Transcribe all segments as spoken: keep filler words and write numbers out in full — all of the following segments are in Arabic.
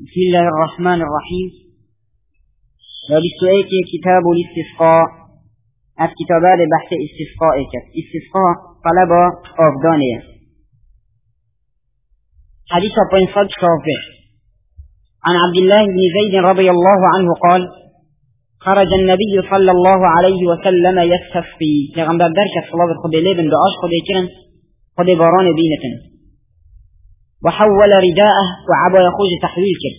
بسم الله الرحمن الرحيم. وبالسؤال كتاب الاستسقاء از كتابات بحث استسقاء كت استسقاء طلب أفضانية. حديث بين صد شافع عن عبد الله بن زيد رضي الله عنه قال: خرج النبي صلى الله عليه وسلم يستسقي پیغمبر درک صلاة خود لیبن دعاش خود کرن خود باران بینتن وحول رداءه وعبا يخوج تحويل كر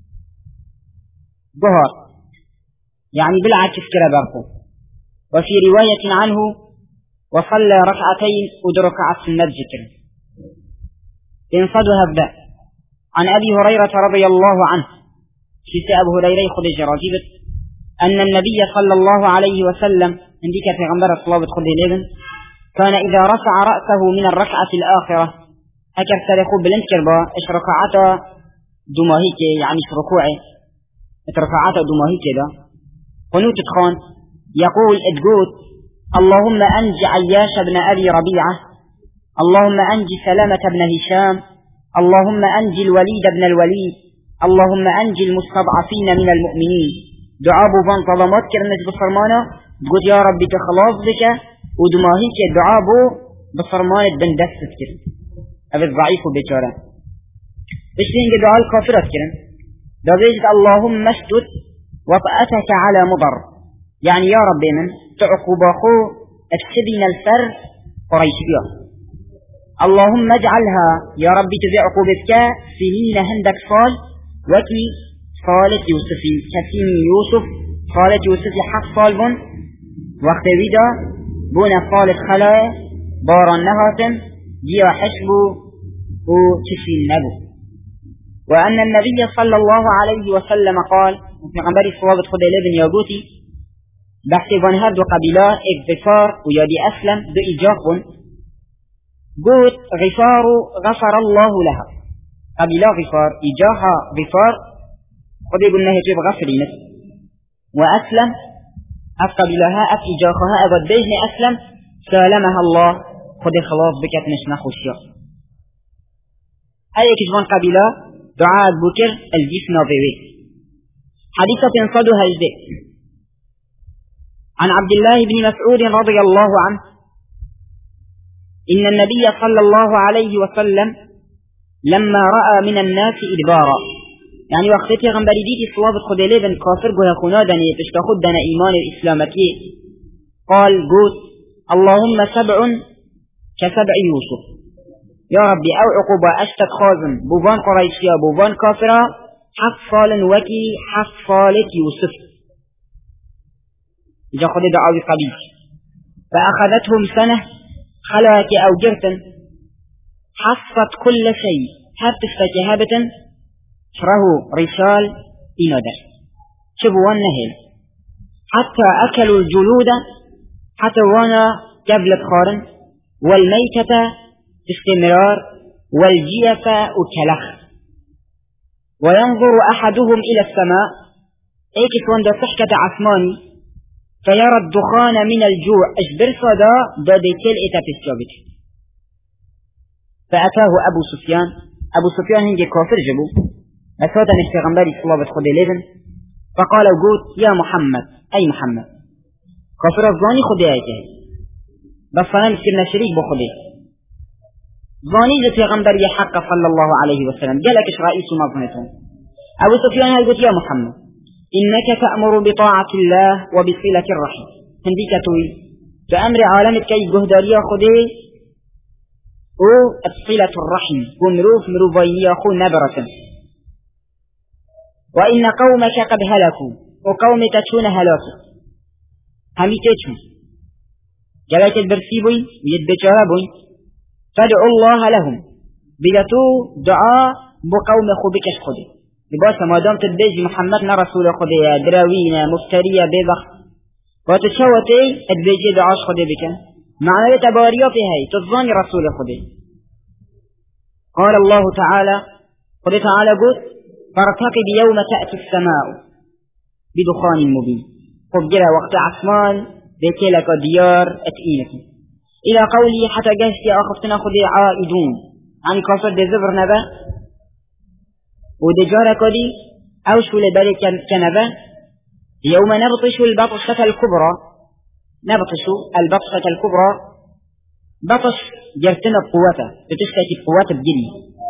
ظهر يعني بالعكس كرا برقو. وفي رواية عنه وصلى ركعتين ودركعت سنة ذكر تنصدها ابدأ. عن أبي هريرة رضي الله عنه شيس أبو هريرة خد جراجيبت أن النبي صلى الله عليه وسلم عندك في غنبر الصلاة خد ليبن كان إذا رفع رأسه من الركعة الآخرة هكذا سرقوا بلنكر با اش ركعتا دماهيك يعني اش ركوعي اتركعتا دماهيك دا قنوت تخان يقول ادقوت: اللهم أنج عياش بن أبي ربيعة، اللهم أنج سلامة بن هشام، اللهم أنج الوليد بن الوليد، اللهم أنج المستضعفين من المؤمنين. دعاء بوفان طلمات كرنج بصرمانا قلت يا ربي تخلاص بك ودماهيك دعاء بو بصرمان بن دست كرن أبي الضعيف بيشارة بشتين دعاء الكافرات كرن دعيت اللهم اشتت وطأتك على مضر، يعني يا ربي من تعقباخو اكسبين الفر قريش بيا. اللهم اجعلها يا ربي تبي عقوبتك سنين هندك صال وكي صالة يوسفي كسين يوسف صالة يوسفي حق صالبون وقت ويدا بونا صالة خلاء باران نهاتم جيا حشبو وكسين نبو. وأن النبي صلى الله عليه وسلم قال في غنبري صوابة خد لابن ياغوتي بحثي بان هر دو قبيلة اك غفار ويادي أسلم دو إجاقون قوت غفار غفر الله لها قبيلة غفار إجاها غفار خد يقول نهي جيب غفرين وأسلم أف قبيلها أف إجاقها أبد بيجن أسلم سالمها الله خد خلاص بكت نشنا خوشيا. أي كجبان قبيلة دعاء بكر الجيس نابوي. حديثة تنصدها الجدي عن عبد الله بن مسعود رضي الله عنه إن النبي صلى الله عليه وسلم لما رأى من الناس إدبارا، يعني وقتها غنبري ديتي صواب خدلي بن كافر قوها خنادني تشتخد دنا إيمان الإسلامكي قال قوت: اللهم سبع كسبع يوسف، يا ربي أو عقوبة أشتد خازن بوبان قريشيا بوبان كافرا حق صال وكي حق صالة يوسف جا خد دعاوي قبيل. فأخذتهم سنة خلاك أو جرتا حصت كل شيء حتى استجهابة شره رسال إنادر شبوان نهل حتى أكلوا الجلود حتى وانا جبلت خارن والميتة استمرار والجيفة وكلخ. وينظر أحدهم إلى السماء ايكس واندا تحكة عثماني فيرى الدخان من الجوع اجبر صدا داديتل اتافس جابت. فأتاه أبو سفيان أبو سفيان هنجي كافر جبو أسودا نشتغنبالي صلابة خدي ليبن فقال وقود: يا محمد، أي محمد كافر الظاني خدي آيته بس أنا مسكرنا شريك بخدي ظاني ذات يغنبري حق صلى الله عليه وسلم قالك إش رئيس مظنتهم. أبو سفيان هيقول: يا محمد إنك تأمر بطاعة الله وبصلة الرحم هنديك توي فأمر عالمك كي جهداريا خدي وصلة الرحم ومروف مروفيا خو نبرة. وإن قومك قد هلكوا وقومك تشون هلاكوا همي تشون جلات البرسيبوي ويدبجاربوي فادعوا الله لهم بلتو دعاء بقوم خبكش خدي لباسا ما دام تدبيج محمد رسول خدي دراوين مفترية ببخ وتشوتي تدبيج دعاش خدي بك معنى تباريا في هاي تظن رسول خدي. قال الله تعالى قل تعالى قل: فارتقب يوم تأتي السماء بدخان مبين. قل جرى وقت عثمان بيتلك ديار اتئينك إلى قولي حتى جهزتي أخفتنا خدي عائدون عن كافر دي زبر نبا ودجارة كدي أو شو لبالي كنبه يوم نبطش البطشة الكبرى نبطش البطشة الكبرى بطش جرتنا بقوته بتشتكي بقوته بجري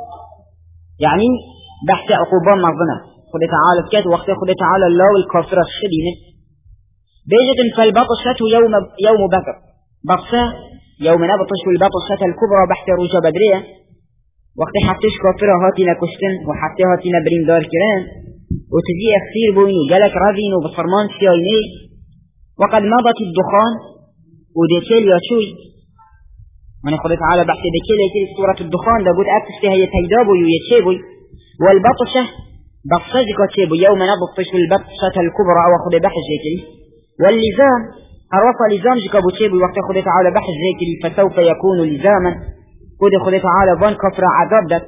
يعني بحث عقوبان مرضنا خد تعالى كات وقت خد تعالى الله والكافرة الشديدة بيجت فالبطشة يوم يوم بكر بطشة يوم نبطش البطشة الكبرى بحث رجا بدرية وقت حتىش كافرة هاتينا كشتن وحتى هاتينا برين دار كران وتجي أخير بوين وجالك رذين وبصرمان سيايني وقد مضت الدخان وديكيل ياشوي من خد تعالى بحث ديكيل يكيل سورة الدخان ده قد أكتش هي تيدابوي ويتشيبوي والبطشة بطشة كتيبو يوم نبطش البطشة الكبرى أو خد بحث يكيل واللزام أرفع لزام جكابو تشيبوي وقت خد تعالى بحث يكيل فسوف يكون لزاما قد خد تعالى بان كفر عذاب دات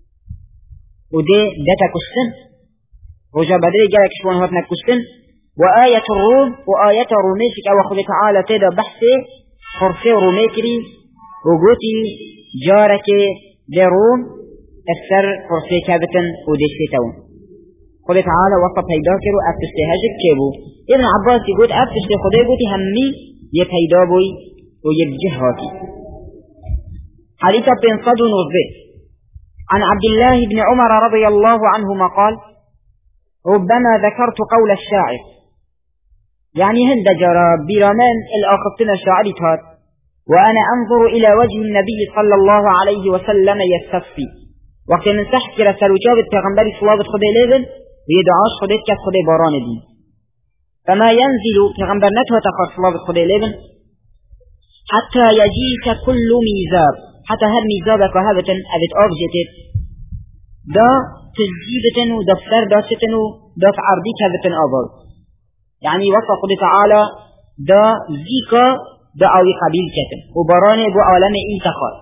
ودي داتا كشتن رجا بدري جالك شوان هاتنا كشتن وآية الروم وآية الروميسك أو خد تعالى تيدا بحثي خرفي روميكري وقوتي جارك دي روم السر خرفي كابتن وديشتون خد تعالى وصف هيداكر وأفتشتي هجد كيبو ابن عباس يقول أفتشتي خدي قوتي همي يتهيدابوي ويبجهاتي حديث بن صد وزي عن عبد الله بن عمر رضي الله عنهما قال ربما ذكرت قول الشاعر يعني هند جرى برامان الآخفتنا شاعري تهات وأنا أنظر إلى وجه النبي صلى الله عليه وسلم يستفي وقت من سحك رسال وجابت پیغمبر صلابت خده لذن ويدعاش خده كت خده باران دين فما ينزل پیغمبر نتوى تخار صلابت خده لذن حتى يجيك كل ميزاب حتى هر ميزابك وهبتن أبت أفجتت دا تجيبتن ودا فسر داستن ودا فعردي كهبتن أبال يعني وصف قد تعالى دا زيكا دا أوي قبيل كتن وبراني بو عالم انتخار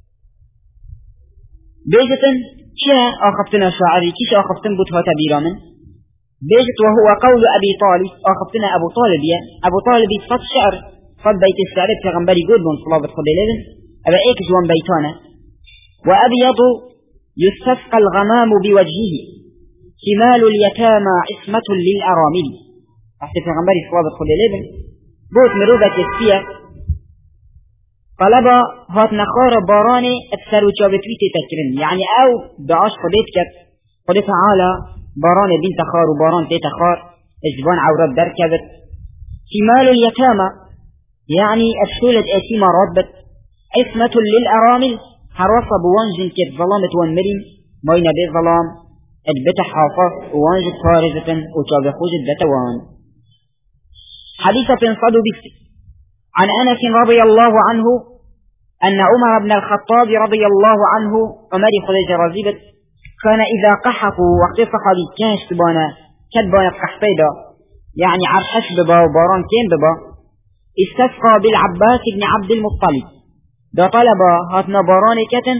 بيجتن كيا آخفتنا شاعري كيش آخفتن بطفة بيرامن بيجت وهو قول أبي طالب آخفتنا أبو طالب يا أبو طالب صد شعر صد بيت السعر بتغنبري قد من صلابة خدلين أبا إيك جوان بيتانا وأبيض يستسقى الغمام بوجهه شمال اليتامى عصمة للأرامل تحت پیغمبر صلابت خود لبن بوت مروبة كسية طلبا هات نخار باراني ابسر وچابتويتي تكرن يعني او دعاش خديت كت خديت تعالى باران بين تخار وباران تي تخار اجبان عورات دركبت شمال اليتامى يعني افشولة اتيمة ربت عصمة للأرامل حرصة بوانجن كت ظلامة وانمرين ماينة بي ظلام ادبت حافظ وانجت فارزة وچابخوج الدتوان حديثة صدو بكت عن أنس رضي الله عنه أن عمر بن الخطاب رضي الله عنه عمر خليج رزيبت كان إذا قحقوا وقت صحابي كاش تبانا كدبانا قحطيدا يعني عرحش ببا وباران كين ببا استسقى بالعباس بن عبد المطلب دا طلبا هاتنا باران كتن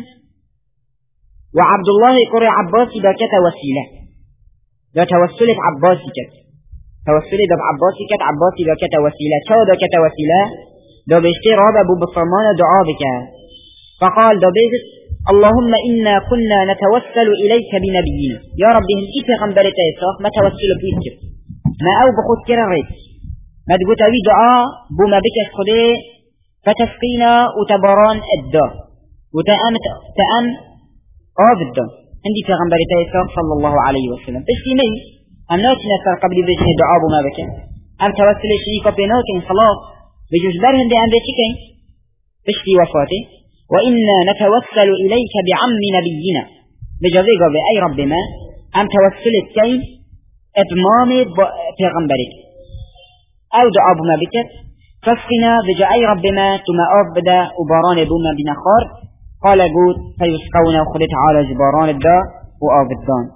وعبد الله قرى عباسي دا كتا وسيلة دا توسلت عباسي كت توسلت دا عباسي كت عباسي دا كتا وسيلة شو دا كتا وسيلة دا بيشتي رابا بو بصرمان دعا بك فقال دا بيزت اللهم إنا كنا نتوسل إليك بنبينا يا رب هل إيك غنبرتا يساق ما توسل بيك ما أو بخود كرا ريت ما تقول أبي دعا بو ما بك خده فتسقينا وتبران الدا وتأم تأم آب الدا عندي في غنبرتا يساق صلى الله عليه وسلم بشتيني أم ناتنا سر قبل بجه دعا بو ما بك أم توسل شريكا بيناكين خلاص بجوز برهن دي أم بيشكين بشتي وفاتي وإنا نتوسل إليك بعم نبينا بجوزي قبل أي رب ما أم توسلت كين إضمام پیغمبرك أو دعا بو ما بك فاسقنا بجا أي رب ما ثم أفبدا وباران بوما بنخار قال قود فيسقونا وخدت على جباران الدا وآفدان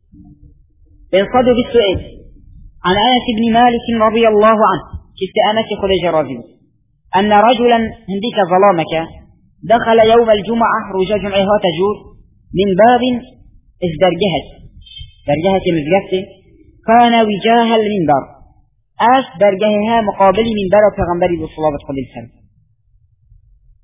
بنصدوا بالسؤال عن أنس بن مالك رضي الله عنه كيف أنس خلج راجل أن رجلا هنديك ظلامك دخل يوم الجمعة رجا جمعها تجور من باب ازدرجهت درجهت مزجفته كان وجاه المنبر أش درجهها مقابل منبر فغنبري بصلابة خلال السلام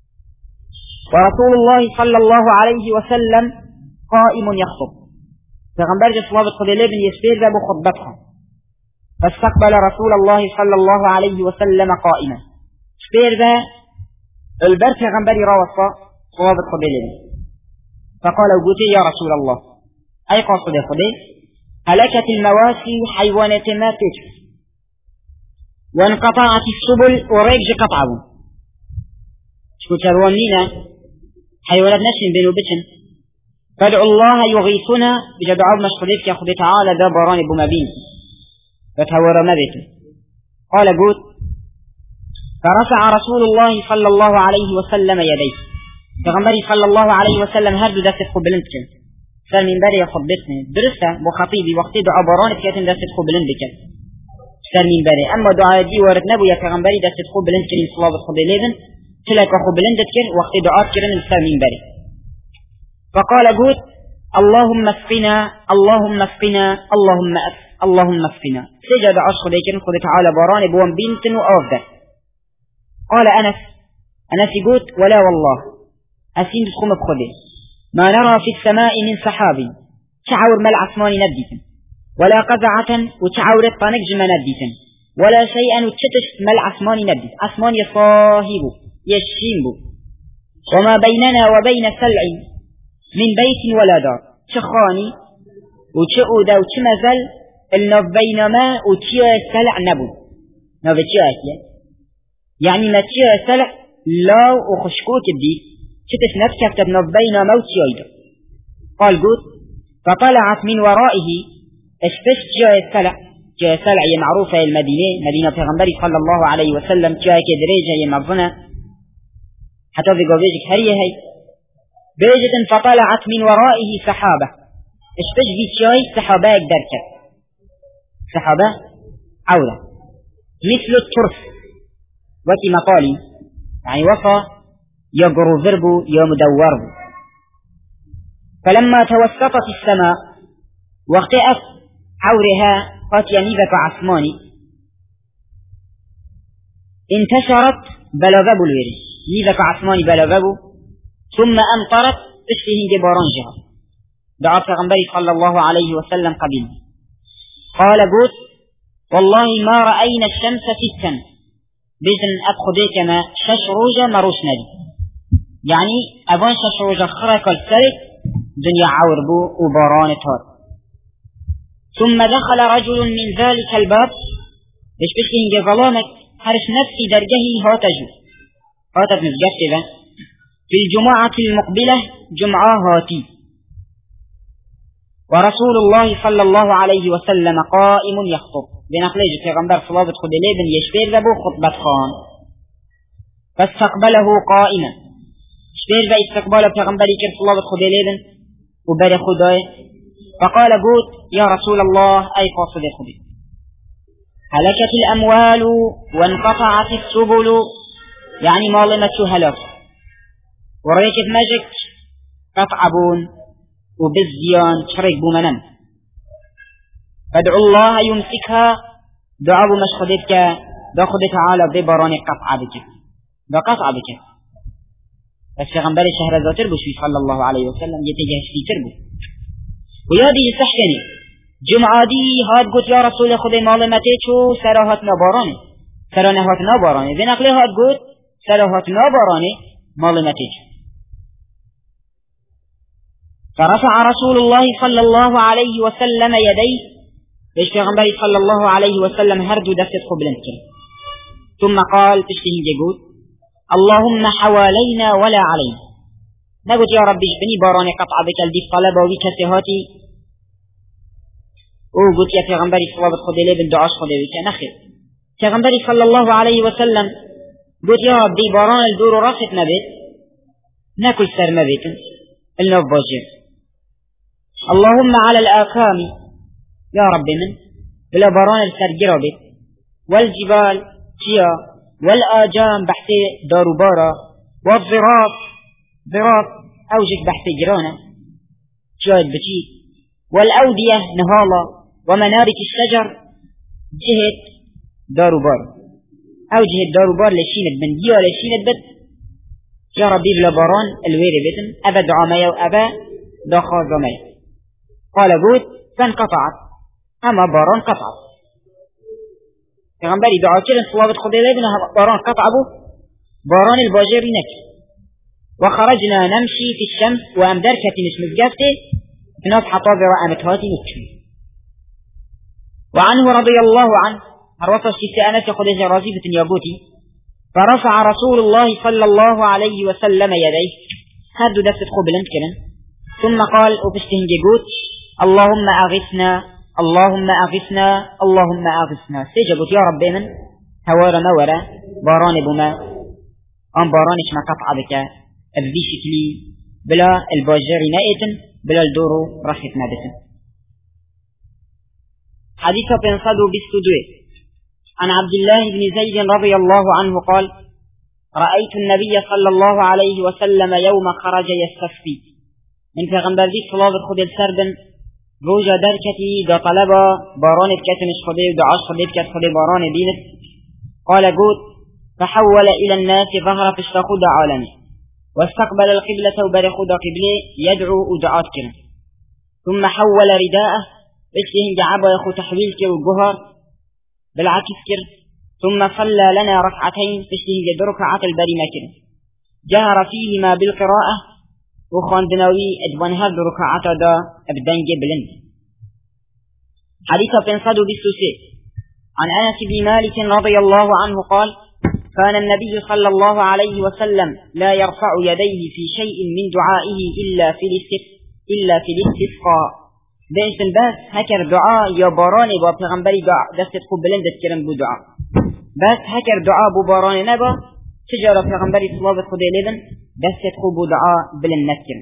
ورسول الله صلى الله عليه وسلم قائم يخطب پیغمبر جا صلوات خدا لبن يسبير ذا بخطبتها فاستقبل رسول الله صلى الله عليه وسلم قائما سبير ذا البر پیغمبر راوصا صلوات خدا لبن فقال وقوتي يا رسول الله أي قاصد خدا هلكت المواسي وحيوانات ما تجف وانقطعت السبل وريج قطعهم شكو تروانينا حيوانات نشن بينو بتن فادعوا الله يغيثنا بجدعوا مشخديك يا خدي تعالى ذا براني بمبين فتهور مبت قال قوت فرفع رسول الله صلى الله عليه وسلم يديه فغمري صلى الله عليه وسلم هردو دست خبلنت كن سر من بري خطبتني درسة بخطيبي وقتي دعا براني كيتن دست خبلنت بكن سر من بري أما دعا دي ورد نبو يا فغمري دست خبلنت كن صلاة خبي ليذن تلك خبلنت كن وقتي دعات كرن سر من بري فقال قوت اللهم اسقنا اللهم اسقنا اللهم أس اللهم اسقنا سجد عشق ليكن خذ تعالى براني بوان بنت وأفضل قال أنس أنس قوت ولا والله أسين تخم بخذي ما نرى في السماء من سحاب تعور مل عثمان نديتن ولا قزعة وتعور الطنق جمع نديتن ولا شيئا وتشتش مل عثمان نديت عثمان يصاهب يشينب وما بيننا وبين سلع من بيت ولا دار شخاني وتشؤدا وتمزل النف بينما وتشيا سلع نبو نف تشيا يعني ما تشيا سلع لا وخشكوك الدي شتش نفسك تبنف بينما وتشيا قال قلت فطلعت من ورائه اشتش تشيا سلع تشيا سلع هي معروفة المدينة مدينة پیغمبر صلى الله عليه وسلم تشيا كدريجة هي مظنة حتى في قوبيجك هريه هي بيجة فطلعت من ورائه سحابة اشتج في شاي سحابة دركة سحابة عولة مثل الترس وكي مقالي يعني وصى يقرو ذربو يا مدوربو فلما توسطت السماء واختئت عورها قات ينيبك عثماني انتشرت بلغبو الوري نيبك عثماني بلغبو ثم أمطرت تشفيه بارانجها دعا پیغمبر صلى الله عليه وسلم قبيل قال قوت والله ما رأينا الشمس ستا بإذن أبخديك ما شش روجة مروش ندي يعني أبان شش روجة خرق السرق دنيا عوربو وباران تار ثم دخل رجل من ذلك الباب ليش بشكين ظلامك هرش نفسي درجه هاتجو هاتف نفجت ذا في الجمعة المقبلة جمعة هاتي ورسول الله صلى الله عليه وسلم قائم يخطب بنقلج في غنبر صلابة خدلي بن يشبير ذبو خطبة خان فاستقبله قائما شبير ذا استقباله في غنبر يكر صلابة خدلي بن وبر خداي فقال قوت يا رسول الله أي قاصد خدي هلكت الأموال وانقطعت السبل يعني مالمة هلاك وريكت ماجك قطعبون وبالزيان شريك بومنن فادعوا الله يمسكها دعوا مشخدتك داخد تعالى ببراني قطع بك بقطع بك بس غنبال الشهر ذاتر بشوي صلى الله عليه وسلم يتجهش في تربو ويادي يستحكني جمعة دي هاد قلت يا رسول خذي مالمتيشو سراهات نباراني سرانهات نباراني ذي نقلي هاد قلت سراهات نباراني مالمتيشو فرفع رسول الله صلى الله عليه وسلم يديه ليش پیغمبر صلى الله عليه وسلم هردو دست قبلنك ثم قال تشتهي جيقول اللهم حوالينا ولا علينا نقول يا ربي جبني باراني قطع بك الديف طلبة وبكسهاتي وقلت يا پیغمبر صلى الله عليه وسلم دعاش خده بك نخير پیغمبر صلى الله عليه وسلم قلت يا ربي باران الدور رافت نبت ناكل سر مبت النوف باجر اللهم على الآكام يا رب من بلا بران السرجرة بيت والجبال تيا والآجام بحث داروبارا والضراط ضراط أوجك بحث جرانا شاهد بشي والأودية نهالا ومنابت الشجر جهة داروبارا أو جهة داروبار لشينة بن ديا لشينة بت يا ربي بلا بران الويري بيتن أبا دعامي وأبا داخاز دعامي قال قوت فانقطعت أما باران قطعت پیغمبری دعا کردن صلوات خدا لبنه باران قطع بو باران الباجری نكر وخرجنا نمشي في الشمس وأمدركة مش مزقفته بناس حطابة وأمتهاتي نكر. وعنه رضي الله عنه الرسول الشيسانة خدج رازيبة يابوتي فرفع رسول الله صلى الله عليه وسلم يديه هدو دست قبلن كرن ثم قال وبشتهن جيقوت اللهم أغثنا اللهم أغثنا اللهم أغثنا سيجبوت يا رب من هوار مورا باران بما أم بارانش ما قطع بك أبدي شكلي بلا الباجر نائتن بلا الدورو رخت نادتن. حديث بنصدو بالسدوه عن عبد الله بن زيد رضي الله عنه قال رأيت النبي صلى الله عليه وسلم يوم خرج يستسقي من پیغمبر دي صلاة خود السردن روجا دركتي دا طلبا بارانت كتنش خده دعاش خده كت خده باران دينت قال قوت فحول إلى الناس ظهر في الشاخد عالمي واستقبل القبلة وبرخد قبله يدعو ودعات كنا ثم حول رداءه بسهم جعبه يخو تحويلك والجهر بالعكس كر ثم صلى لنا ركعتين بسهم جد ركعة البريمة كر جهر فيهما بالقراءة وخاندناوي ادوان هذا ركعة دا ابدان جبلن. حديث بنصدو بالسوسي عن أنس بن مالك رضي الله عنه قال كان النبي صلى الله عليه وسلم لا يرفع يديه في شيء من دعائه إلا في إلا في الاستسقاء بينسن بس هكر دعاء يا باراني با پیغمبری دعاء دست قبلن دست کرن بو دعاء بس هكر دعاء بو باراني نبا تجارة پیغمبری صلوات خدا لبن دست بو دعاء بلن نكر.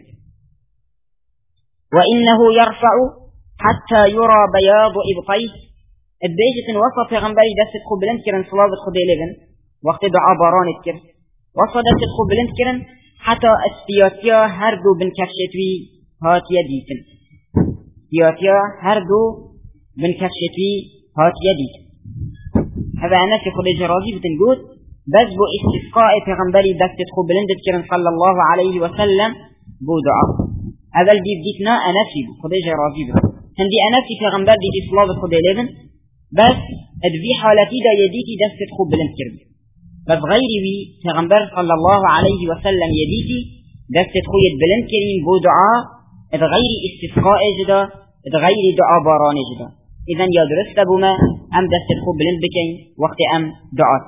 وإنه يرفع حتى يرى بياض إبطيه البيجة وصف پیغمبری دست قبلن کرن صلوات خدا لبن وقت دعاء بارانت كر وصدت الخبلنت كرن حتى استياتيا هردو بن كفشتوي هاتيا ديتن استياتيا هردو بن كفشتوي هاتيا ديتن. هذا أنا في خلج راضي بتنقول بس بو استسقاء پیغمبری دست الخبلنت كرن صلى الله عليه وسلم بو دعاء هذا الجيب ديتنا أنا في خلج راضي بتن هندي أنا في پیغمبر ديتي صلاة خدا لبن بس ادفي حالتي دا يديتي دست الخبلنت كرن بس غيري بي پیغمبر صلى الله عليه وسلم يديتي دست خويت بلند كريم بو دعاء اد غيري استسقاء جدا اد غيري دعاء باران جدا اذن يا درست بما ام دست خو بلند بكين وقت ام دعات.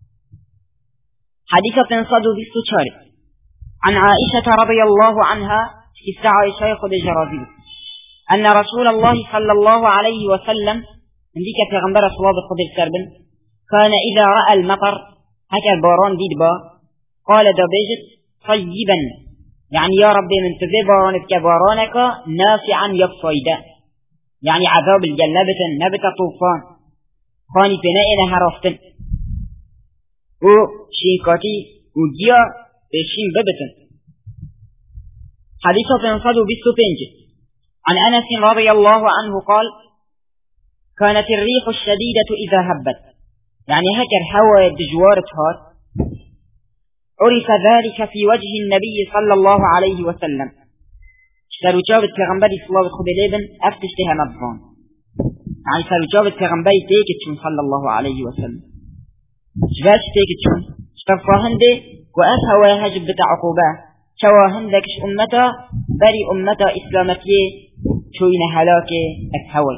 حديثة تنصد بالسجار عن عائشة رضي الله عنها استعى عائشة خد جرازيل أن رسول الله صلى الله عليه وسلم عندك پیغمبر صلى خد السربن كان إذا رأى المطر هكا باران ديد با قال دبيجت طيبا يعني يا ربي من تذي بارانك كبارانك نافعا يبصيدا يعني عذاب الجنبة نبت طوفان خاني بنائنا هرفتن و شيكاتي و جيا بشين ببتن. حديثة تنصدوا بالسفنج عن أنس رضي الله عنه قال كانت الريح الشديدة إذا هبت يعني هكر هوا بجوارة هات عرف ذلك في وجه النبي صلى الله عليه وسلم اشتروا جابت پیغمبری صلى الله عليه وسلم افتشتها مبضان يعني اشتروا جابت پیغمبری تيكتشون صلى الله عليه وسلم جباش تيكتشون اشترفاهنده وأفهوا هجب بتاع عقوبة شواهندكش أمتا بري أمتا إسلامتيه شوين هلاكي أكهوي.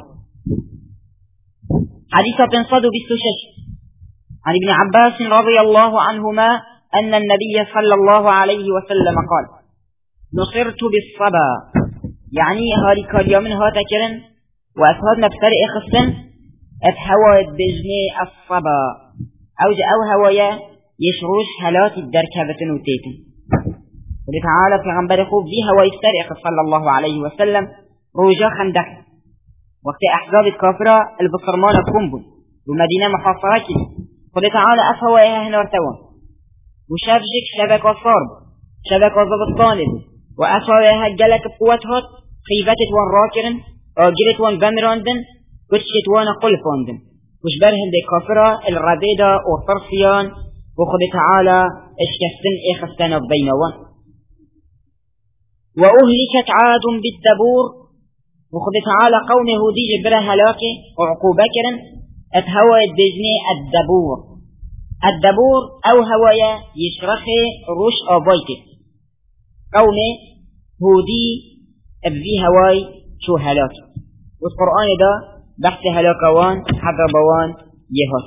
حديثة تنصدوا بالسوشش عن ابن عباس رضي الله عنهما أن النبي صلى الله عليه وسلم قال نصرت بالصبا يعني هاري كاليا من هاتا كرن وأسهدنا بفرق خصن أتهوى بجني الصبا أوج أو هوايا يشروش هلات الدركبة وتيتن قل تعالى في غنبر خوب دي هوا يفترق صلى الله عليه وسلم روجا خندق وقت أحزاب الكافرة البصرمان كنبل ومدينة محاصرة قل تعالى أفهوايها هنا ارتوى وشافجك شبك وصارب شبك وضبط طالب وأفهوايها جلك بقوتها خيفتت وان راكرن آجلت وان بمراندن كتشت وان قلفاندن وشبرهن بالكافرة الربيدة وطرفيان وقل تعالى اشكستن اخستن بينوان. وأهلكت عاد بالدبور وخد تعالى قوم هودي جبرا هلاكي وعقوبة كرن اتهوى الدجني الدبور الدبور او هوايا يشرخي روش ابايك قوم هودي ابذي هواي شو هلاك والقرآن ده بحث هلاكوان حضربوان يهات.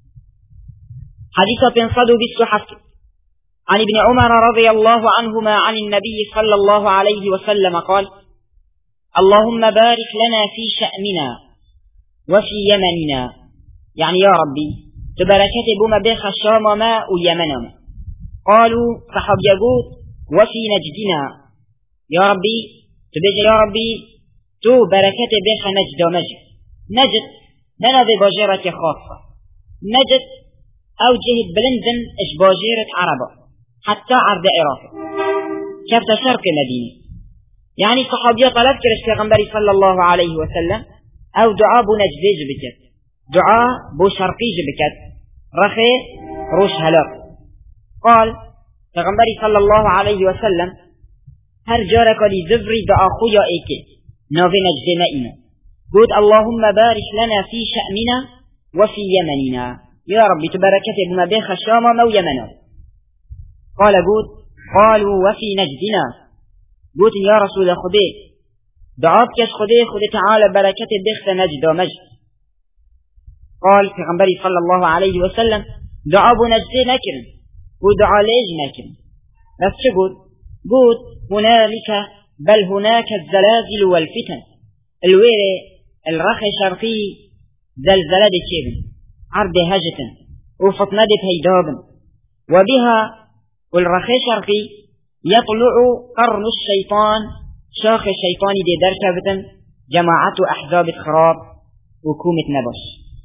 حديثة تنصدوا بالسحف عن ابن عمر رضي الله عنهما عن النبي صلى الله عليه وسلم قال: اللهم بارك لنا في شأننا وفي يمننا، يعني يا ربي تباركت بما بيخ الشام ما ويمننا. قالوا صحاب يقول وفي نجدنا، يا ربي تبارك يا ربي تو بركت بيخ نجد ومجد. نجد لنا ذي باجرة خاصة، نجد او جهة بلندن اش باجرة عربة حتى عرض عراق كفت شرق مدينة. يعني صحابية طلب كرش پیغمبری صلى الله عليه وسلم او دعا بو نجدي جبكت، دعا بو شرقي جبكت رخي روش هلاك. قال پیغمبری صلى الله عليه وسلم هر جارك لي زفري دعا خويا ايكي ناوي نجدي نئنا قلت اللهم بارك لنا في شأننا وفي يمننا، يا ربي تباركت بما بيخ الشام مو يمنا. قال قلت قالوا وفي نجدنا، قلت يا رسول خدي دعاك كش خدي خدي تعالى بركة بيخ نجد ومجد. قال في غنبري صلى الله عليه وسلم دعا بو نجدي نكرن ودعا ليج نكرن. بس شو قلت قلت هنالك بل هناك الزلازل والفتن، الويري الرخي شرقي زلزلة بكيبن عرض هجة وفطنة هيدابن، وبها والرخي شرقي يطلع قرن الشيطان شاخ الشيطان دي دركبة جماعة أحزاب الخراب وكومة نبش.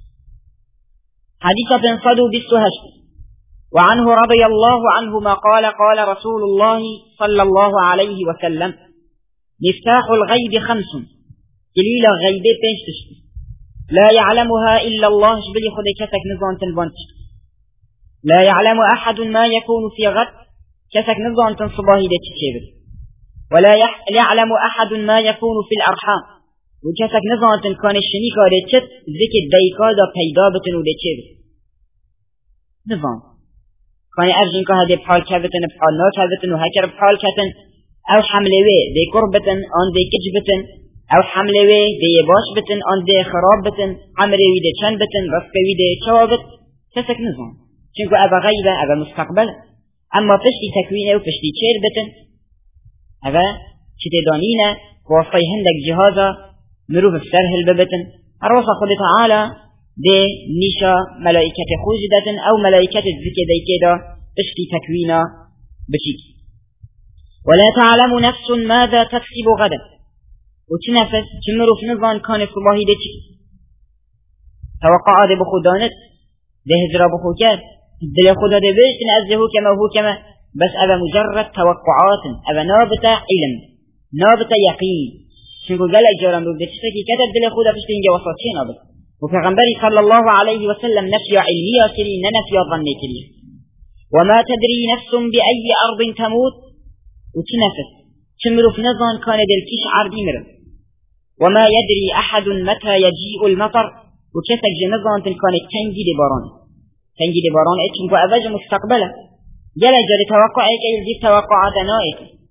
حديثة صدو بالسهش وعنه رضي الله عنهما قال قال رسول الله صلى الله عليه وسلم: مفتاح الغيب خمس، كليل غيبه بيشتش لا يعلمها إلا الله، شبلي خذي كتك نظام تنبانش. لا يعلم أحد ما يكون في غد، كتك نظام تنصباهي دي تشيبل. ولا يعلم أحد ما يكون في الأرحام، وكتك نظام تنكان الشنيكا دي تشت ذكي الديكا دا بيدابتن ودي تشيبل. نظام كان أرجن كهدي بحال كابتن بحال نو كابتن وهكر بحال كتن أو حملوي دي قربتن آن دي كجبتن او حملوي دي باش بتن آن دي خراب بتن عمروي دي چند بتن رفقوي دي چوابت. كسك نظام چنكو ابا غيبة ابا مستقبل، اما پشتی تكوينه و پشتی چير بتن ابا چته دانينه واسطي هندك جهازا مروف السرهل ببتن. الرسا خود تعالى دي نيشا ملائكة خوجدتن او ملائكة الزكي دي كده پشتی تكوينه بچيك. ولا تعلم نفس ماذا تكسب غدا، وتنفس تمرو في نظام كان صباحي دي توقع دي بخودانت دي هجرة بخوكات دي خدا دي بيشتن أزه كما هو كما، بس أبا مجرد توقعات، أبا نابت علم نابت يقين. شنكو قال اجارم بودي تشتكي كتب دي خدا فشتين جواسات شين نابت. وفي غنبري صلى الله عليه وسلم نفي علمية كري ننفي ظني كري. وما تدري نفس بأي أرض تموت، وتنفس تمرو في نظام كان دي الكيش عردي مرم. وما يدري أحد متى يجيء المطر، وكسك جنظام كانت تنجي لباران تنجي لباران اتشنكو أباج مستقبلة جل جل توقعك يلجي توقعات نائك.